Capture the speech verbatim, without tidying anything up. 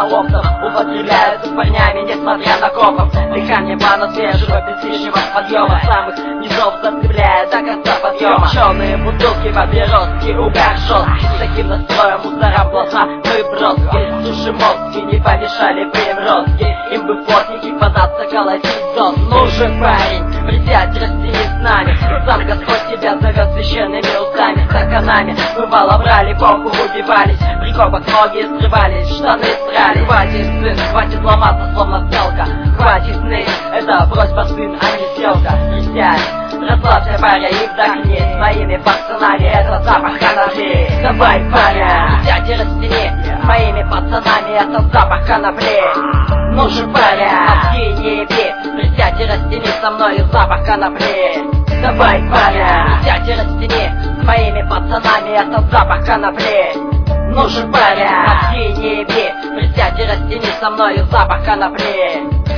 на окнах употребляются парнями, несмотря на копов. Дыхание плана свежего, без лишнего подъема, самых низов зацепляя до конца подъема. Черные бутылки, папироски, угар жесткий. С таким настроем мусорам глаза выброски. Суши мозги не помешали приморозки. Им бы плотники податься, колотить зон. Ну же, парень, присядь, растяни с нами. Сам Господь тебя зовет священными устами. Стаканами бывало брали, коку убивались. При копах ноги срывались, штаны срали. Хватит, сын, хватит ломаться, словно стрелка. Хватит ныть, это просьба, сын, а не сделка. Присядь, расслабься, паря, и вдохни. С моими пацанами это запах конопли. Давай, паря, присядь и растяни. С моими пацанами это запах конопли. Ну же, паря, мозги не еби. Присядь и растяни со мной запах конопли. Давай, паря, присядь и растяни. С моими пацанами это запах конопли. Ну же, паря, мозги не еби. Присядь и растяни со мной запах конопли.